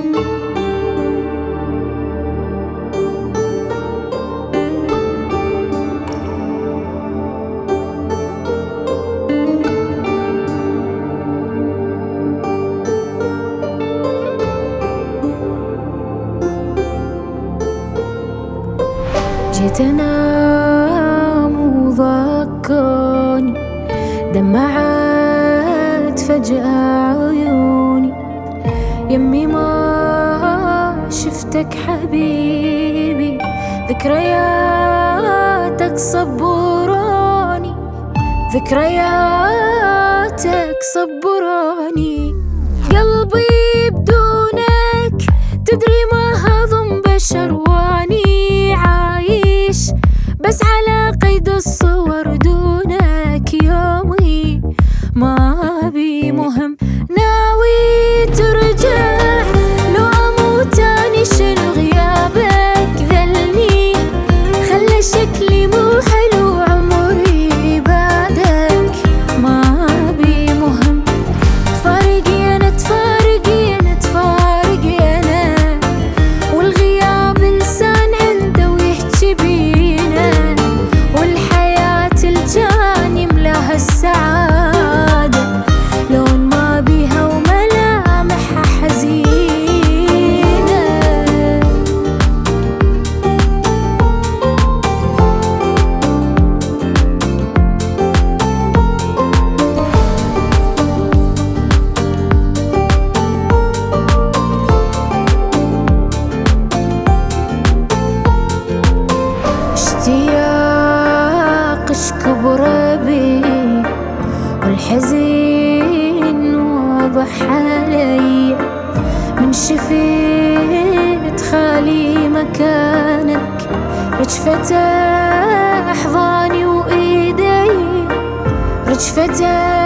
جيت انام وضاقوني دمعت فجأة عيوني، يمي ما شفتك حبيبي، ذكرياتك صبروني، ذكرياتك صبروني. قلبي بدونك تدري ما هضم بشر، واني عايش بس على قيد الصور دونك. يومي ما بي مهم، ناوي ترجع لو اموت اني شنو غيابك ذلني، خلى شكلي مو حلو عمري بعدك. ما بي مهم، تفارقي انا تفارقي انا تفارقي انا، والغياب انسان عنده ويحكي بينا، والحياة الجان يملاها السعادة لون ما بيها وملامحها حزينة. اشتياق اشكب بي والحزين واضح علي، من شفيت خالي مكانك، رجفته احضاني وايدي، رجفته